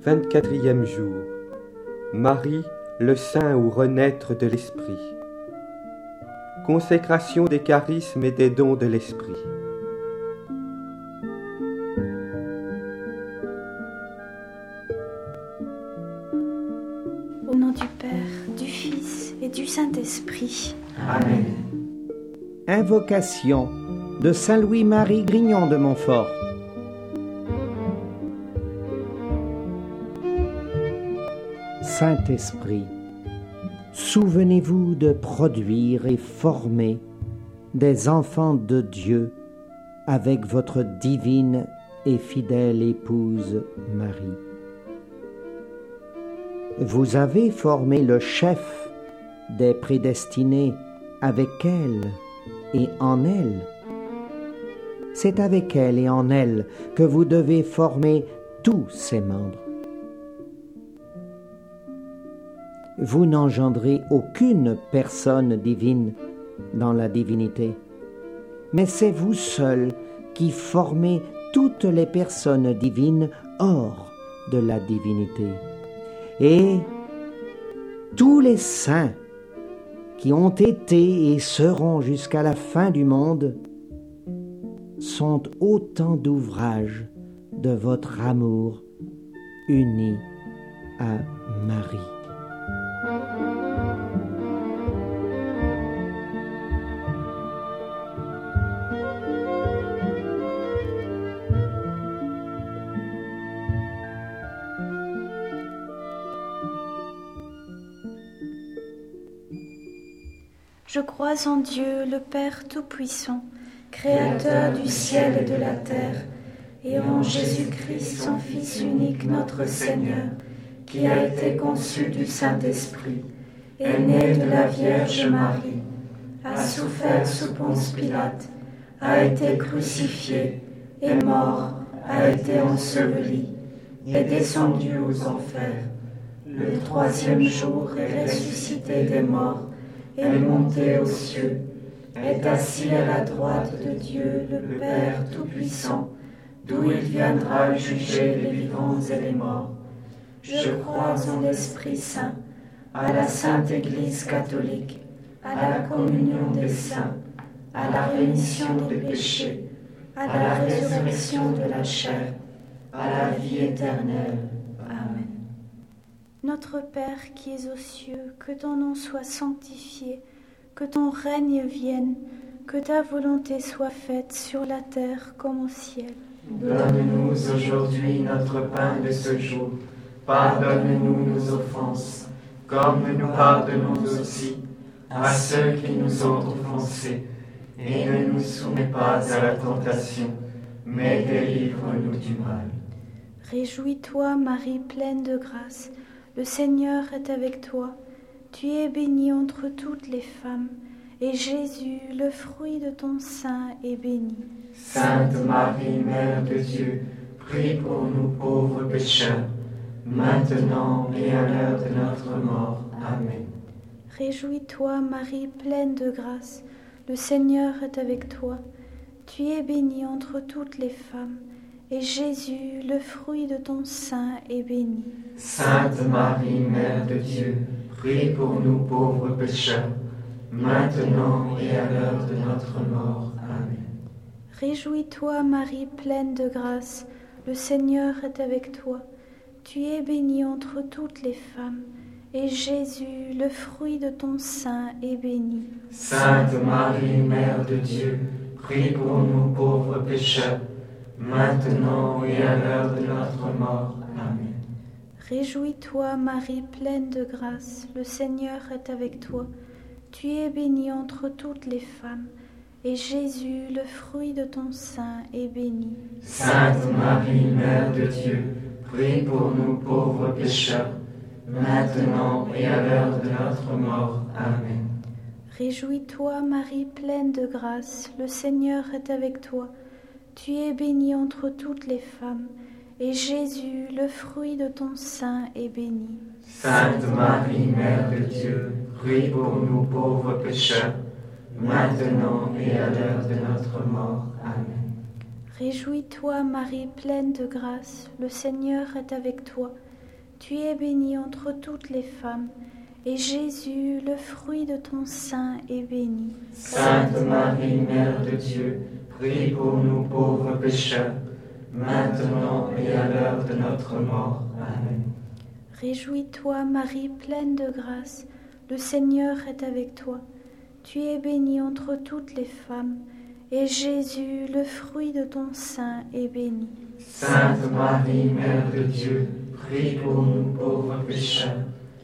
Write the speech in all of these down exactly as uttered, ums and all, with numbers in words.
vingt-quatrième jour. Marie, le sein au renaître de l'Esprit. Consécration des charismes et des dons de l'Esprit. Au nom du Père, du Fils et du Saint-Esprit. Amen. Invocation de Saint Louis-Marie Grignon de Montfort. Saint-Esprit, souvenez-vous de produire et former des enfants de Dieu avec votre divine et fidèle épouse Marie. Vous avez formé le chef des prédestinés avec elle et en elle. C'est avec elle et en elle que vous devez former tous ses membres. Vous n'engendrez aucune personne divine dans la divinité, mais c'est vous seul qui formez toutes les personnes divines hors de la divinité. Et tous les saints qui ont été et seront jusqu'à la fin du monde sont autant d'ouvrages de votre amour uni à Marie. Je crois en Dieu, le Père Tout-Puissant, Créateur du ciel et de la terre, et en Jésus-Christ, son Fils unique, notre Seigneur, qui a été conçu du Saint-Esprit, est né de la Vierge Marie, a souffert sous Ponce Pilate, a été crucifié, est mort, a été enseveli, est descendu aux enfers. Le troisième jour est ressuscité des morts, est monté aux cieux, est assis à la droite de Dieu, le Père Tout-Puissant, d'où il viendra juger les vivants et les morts. Je crois en l'Esprit Saint, à la Sainte Église catholique, à la communion des saints, à la rémission des péchés, à la résurrection de la chair, à la vie éternelle. Amen. Notre Père qui es aux cieux, que ton nom soit sanctifié, que ton règne vienne, que ta volonté soit faite sur la terre comme au ciel. Donne-nous aujourd'hui notre pain de ce jour. Pardonne-nous nos offenses, comme nous pardonnons aussi à ceux qui nous ont offensés. Et ne nous soumets pas à la tentation, mais délivre-nous du mal. Réjouis-toi, Marie, pleine de grâce, le Seigneur est avec toi. Tu es bénie entre toutes les femmes, et Jésus, le fruit de ton sein, est béni. Sainte Marie, Mère de Dieu, prie pour nous pauvres pécheurs, maintenant et à l'heure de notre mort. Amen. Réjouis-toi, Marie, pleine de grâce, le Seigneur est avec toi. Tu es bénie entre toutes les femmes, et Jésus, le fruit de ton sein, est béni. Sainte Marie, Mère de Dieu, prie pour nous pauvres pécheurs, maintenant et à l'heure de notre mort. Amen. Réjouis-toi, Marie, pleine de grâce, le Seigneur est avec toi. Tu es bénie entre toutes les femmes, et Jésus, le fruit de ton sein, est béni. Sainte Marie, Mère de Dieu, prie pour nous pauvres pécheurs, maintenant et à l'heure de notre mort. Amen. Réjouis-toi, Marie, pleine de grâce, le Seigneur est avec toi. Tu es bénie entre toutes les femmes, et Jésus, le fruit de ton sein, est béni. Sainte Marie, Mère de Dieu, prie pour nous pauvres pécheurs, maintenant et à l'heure de notre mort. Amen. Réjouis-toi, Marie, pleine de grâce, le Seigneur est avec toi. Tu es bénie entre toutes les femmes, et Jésus, le fruit de ton sein, est béni. Sainte Marie, Mère de Dieu, prie pour nous pauvres pécheurs, maintenant et à l'heure de notre mort. Amen. Réjouis-toi, Marie, pleine de grâce, le Seigneur est avec toi. tu es bénie entre toutes les femmes, et Jésus, le fruit de ton sein, est béni. Sainte Marie, Mère de Dieu, prie pour nous pauvres pécheurs, maintenant et à l'heure de notre mort. Amen. Réjouis-toi, Marie, pleine de grâce, le Seigneur est avec toi. Tu es bénie entre toutes les femmes, et Jésus, le fruit de ton sein, est béni. Sainte Marie, Mère de Dieu, prie pour nous pauvres pécheurs,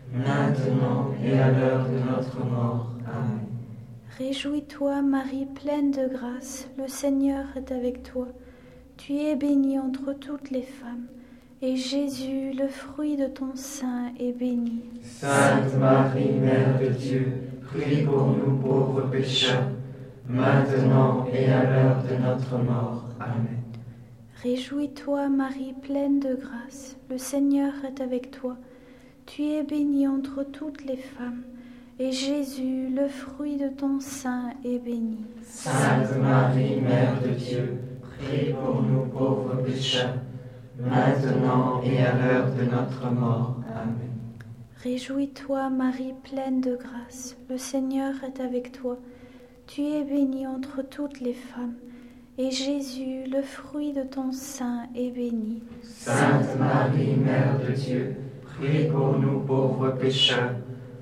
maintenant et à l'heure de notre mort. Amen. Réjouis-toi, Marie, pleine de grâce, le Seigneur est avec toi. Tu es bénie entre toutes les femmes, et Jésus, le fruit de ton sein, est béni. Sainte Marie, Mère de Dieu, prie pour nous pauvres pécheurs, maintenant et à l'heure de notre mort. Amen. Réjouis-toi, Marie, pleine de grâce, le Seigneur est avec toi. Tu es bénie entre toutes les femmes, et Jésus, le fruit de ton sein, est béni. Sainte Marie, Mère de Dieu, prie pour nous pauvres pécheurs, maintenant et à l'heure de notre mort. Amen. Réjouis-toi, Marie, pleine de grâce, le Seigneur est avec toi. Tu es bénie entre toutes les femmes, et Jésus, le fruit de ton sein, est béni. Sainte Marie, Mère de Dieu, prie pour nous pauvres pécheurs,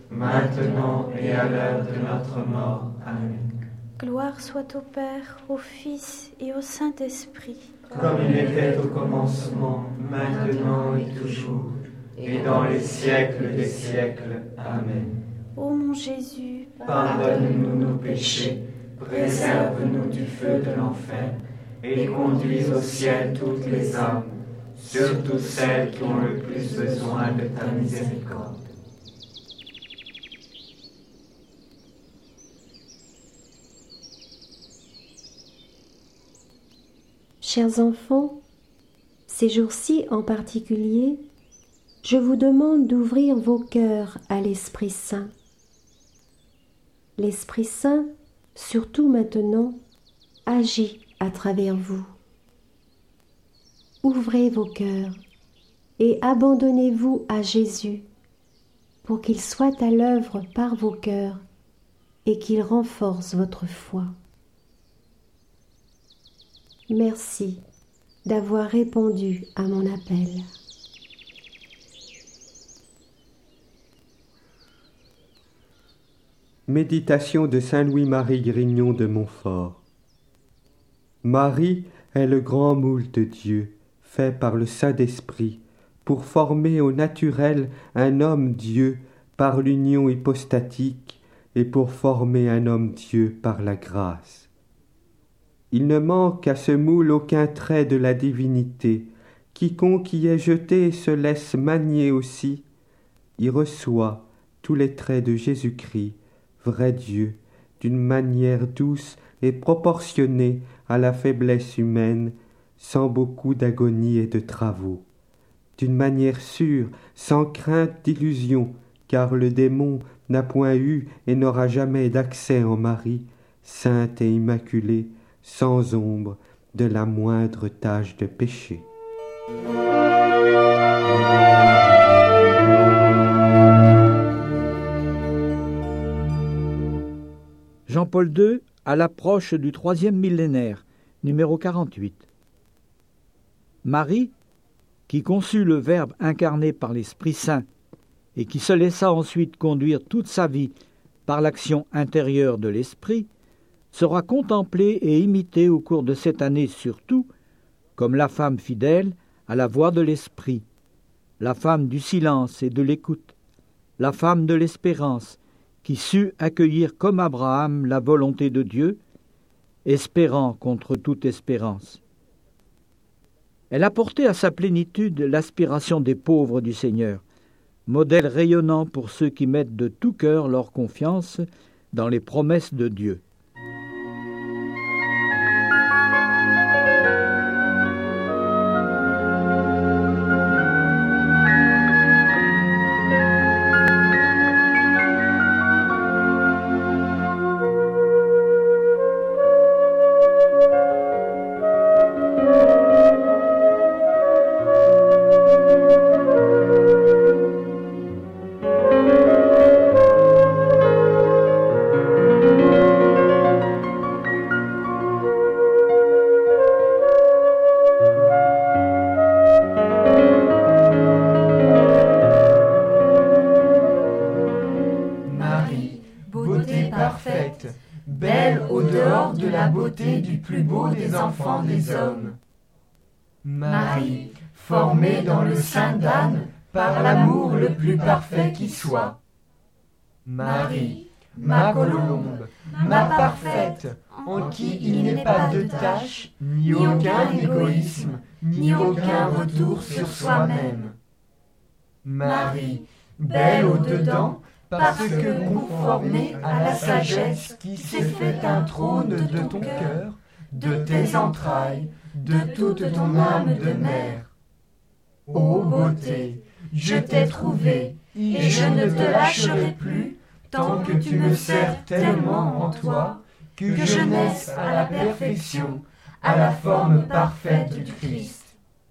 maintenant et à l'heure de notre mort. Amen. Gloire soit au Père, au Fils et au Saint-Esprit. Comme il était au commencement, maintenant et toujours, et dans les siècles des siècles. Amen. Ô mon Jésus, pardonne-nous nos péchés, préserve-nous du feu de l'enfer, et conduis au ciel toutes les âmes, surtout celles qui ont le plus besoin de ta miséricorde. Chers enfants, ces jours-ci en particulier, je vous demande d'ouvrir vos cœurs à l'Esprit Saint. L'Esprit Saint, surtout maintenant, agit à travers vous. Ouvrez vos cœurs et abandonnez-vous à Jésus pour qu'il soit à l'œuvre par vos cœurs et qu'il renforce votre foi. Merci d'avoir répondu à mon appel. Méditation de saint Louis-Marie Grignon de Montfort. Marie est le grand moule de Dieu, fait par le Saint-Esprit, pour former au naturel un homme-Dieu par l'union hypostatique et pour former un homme-Dieu par la grâce. Il ne manque à ce moule aucun trait de la divinité. Quiconque y est jeté se laisse manier aussi, y reçoit tous les traits de Jésus-Christ, vrai Dieu, d'une manière douce et proportionnée à la faiblesse humaine, sans beaucoup d'agonie et de travaux, d'une manière sûre, sans crainte d'illusion, car le démon n'a point eu et n'aura jamais d'accès en Marie, sainte et immaculée, sans ombre de la moindre tache de péché. Jean-Paul deux, à l'approche du troisième millénaire, numéro quarante-huit. Marie, qui conçut le Verbe incarné par l'Esprit Saint et qui se laissa ensuite conduire toute sa vie par l'action intérieure de l'Esprit, sera contemplée et imitée au cours de cette année surtout comme la femme fidèle à la voix de l'Esprit, la femme du silence et de l'écoute, la femme de l'espérance, qui sut accueillir comme Abraham la volonté de Dieu, espérant contre toute espérance. Elle a porté à sa plénitude l'aspiration des pauvres du Seigneur, modèle rayonnant pour ceux qui mettent de tout cœur leur confiance dans les promesses de Dieu. plus beau des enfants des hommes. Marie, formée dans le sein d'Anne par l'amour le plus parfait qui soit. Marie, ma colombe, ma parfaite, en qui il n'est pas de tache, ni aucun égoïsme, ni aucun retour sur soi-même. Marie, belle au-dedans, parce que conformée à la sagesse qui s'est fait un trône de ton cœur, de tes entrailles, de toute ton âme de mère. Ô beauté, je t'ai trouvée, et je ne te lâcherai plus, tant que tu me sers tellement en toi, que je naisse à la perfection, à la forme parfaite du Christ.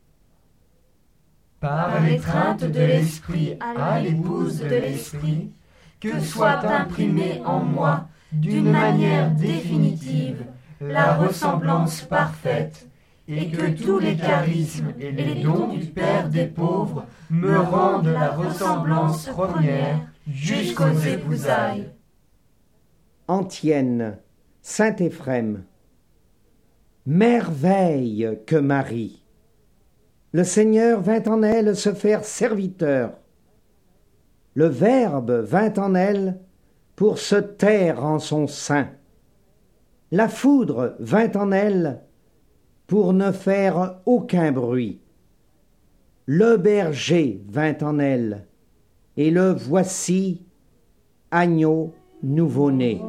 Par l'étreinte de l'Esprit à l'épouse de l'Esprit, que soit imprimée en moi, d'une manière définitive, la ressemblance parfaite, et que tous les charismes et les dons du Père des pauvres me rendent la ressemblance première jusqu'aux épousailles. Antienne, Saint Éphrem. Merveille que Marie! Le Seigneur vint en elle se faire serviteur. Le Verbe vint en elle pour se taire en son sein. La foudre vint en elle pour ne faire aucun bruit. Le berger vint en elle, et le voici, agneau nouveau-né.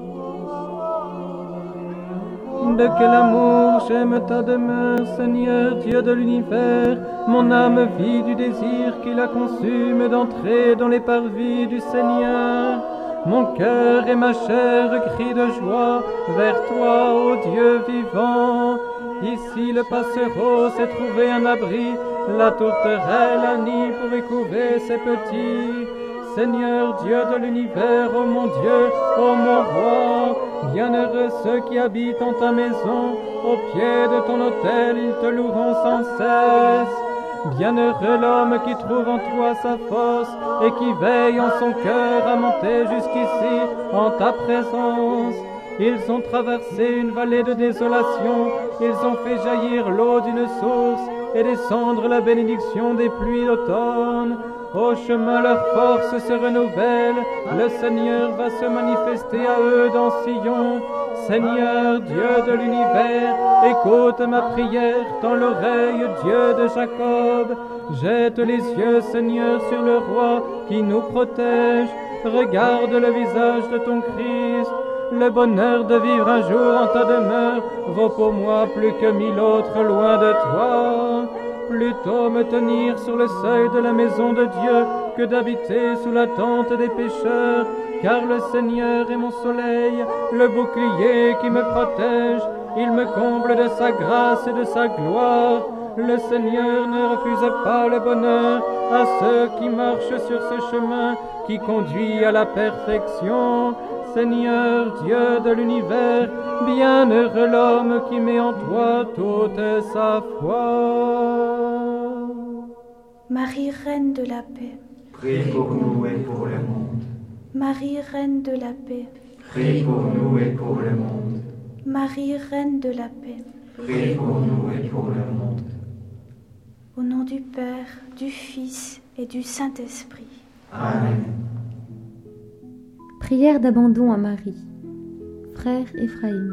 De quel amour j'aime ta demeure, Seigneur Dieu de l'univers. Mon âme vit du désir qui la consume d'entrer dans les parvis du Seigneur. Mon cœur et ma chair crient de joie vers toi, ô Dieu vivant. Ici le passereau s'est trouvé un abri, la tourterelle un nid pour y couver ses petits. Seigneur Dieu de l'univers, ô mon Dieu, ô mon roi, bienheureux ceux qui habitent en ta maison, au pied de ton autel ils te loueront sans cesse. Bienheureux l'homme qui trouve en toi sa force et qui veille en son cœur à monter jusqu'ici en ta présence. Ils ont traversé une vallée de désolation, ils ont fait jaillir l'eau d'une source et descendre la bénédiction des pluies d'automne. Au chemin leur force se renouvelle, le Seigneur va se manifester à eux dans Sion. Seigneur Dieu de l'univers, écoute ma prière dans l'oreille, Dieu de Jacob. Jette les yeux, Seigneur, sur le roi qui nous protège. Regarde le visage de ton Christ. Le bonheur de vivre un jour en ta demeure vaut pour moi plus que mille autres loin de toi. Plutôt me tenir sur le seuil de la maison de Dieu que d'habiter sous la tente des pécheurs, car le Seigneur est mon soleil, le bouclier qui me protège. Il me comble de sa grâce et de sa gloire. Le Seigneur ne refuse pas le bonheur à ceux qui marchent sur ce chemin qui conduit à la perfection. Seigneur Dieu de l'univers, bienheureux l'homme qui met en toi toute sa foi. Marie, Reine de la paix, Prie pour nous et pour le monde. Marie, Reine de la paix, Prie pour nous et pour le monde. Marie, Reine de la paix, Prie pour nous et pour le monde. au nom du Père, du Fils et du Saint-Esprit. Amen. Prière d'abandon à Marie. Frère Éphraïm.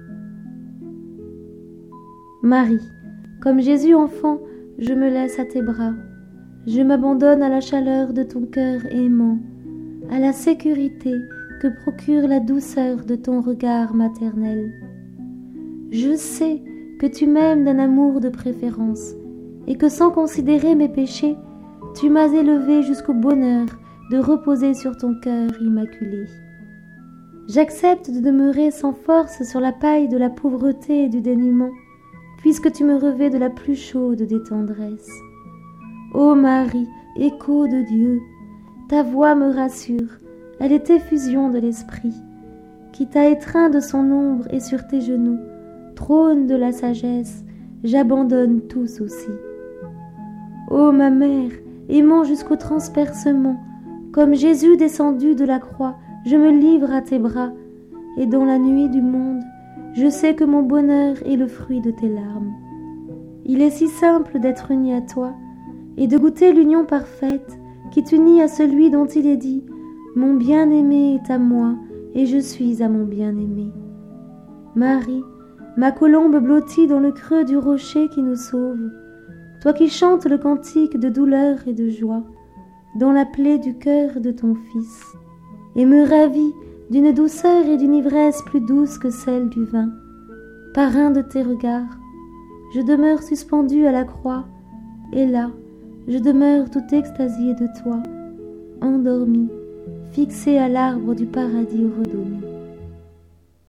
Marie, comme Jésus enfant, je me laisse à tes bras. Je m'abandonne à la chaleur de ton cœur aimant, à la sécurité que procure la douceur de ton regard maternel. Je sais que tu m'aimes d'un amour de préférence et que sans considérer mes péchés, tu m'as élevé jusqu'au bonheur de reposer sur ton cœur immaculé. J'accepte de demeurer sans force sur la paille de la pauvreté et du dénuement, puisque tu me revêts de la plus chaude des tendresses. Ô Marie, écho de Dieu, ta voix me rassure, elle est effusion de l'Esprit, qui t'a étreint de son ombre et sur tes genoux, trône de la sagesse, j'abandonne tout souci. Ô ma mère, aimant jusqu'au transpercement, comme Jésus descendu de la croix, je me livre à tes bras, et dans la nuit du monde, je sais que mon bonheur est le fruit de tes larmes. Il est si simple d'être uni à toi et de goûter l'union parfaite qui t'unit à celui dont il est dit « Mon bien-aimé est à moi et je suis à mon bien-aimé ». Marie, ma colombe blottie dans le creux du rocher qui nous sauve, toi qui chantes le cantique de douleur et de joie, dans la plaie du cœur de ton Fils, et me ravis d'une douceur et d'une ivresse plus douce que celle du vin. Parrain de tes regards, je demeure suspendu à la croix, et là, je demeure tout extasié de toi, endormi, fixé à l'arbre du paradis redoré.